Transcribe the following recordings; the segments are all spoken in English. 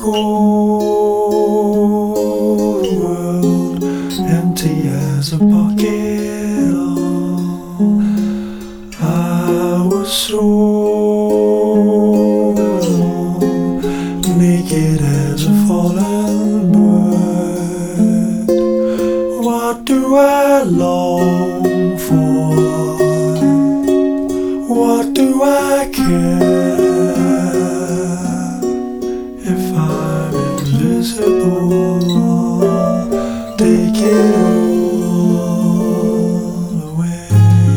recall the world empty as a bucket. I was so alone, naked as a fallen bird. What do I long for? What do I care if I'm invisible? Take it all away.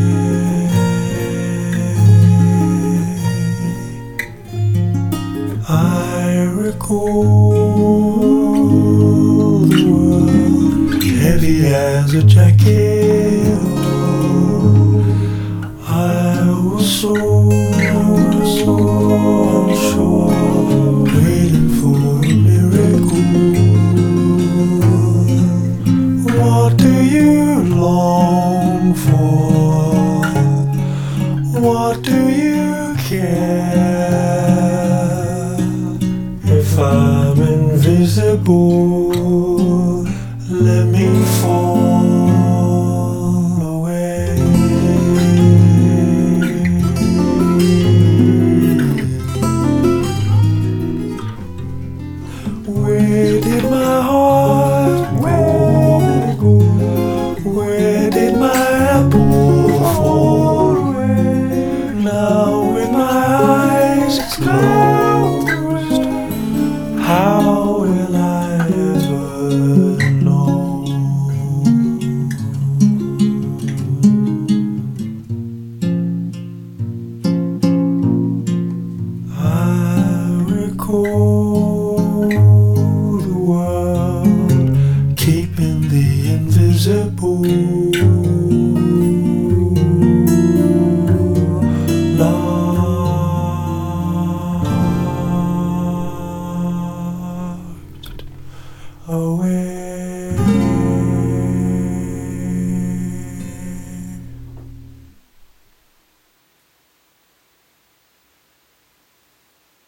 I recall the world heavy as a jacket. I was so unsure, waiting for a miracle. What do you long for? What do you care if I'm invisible? Let me fall away. Where did my heart go? Where did my apple fall away? Now with my eyes closed, how will I ever know? I recall the world keeping the invisible.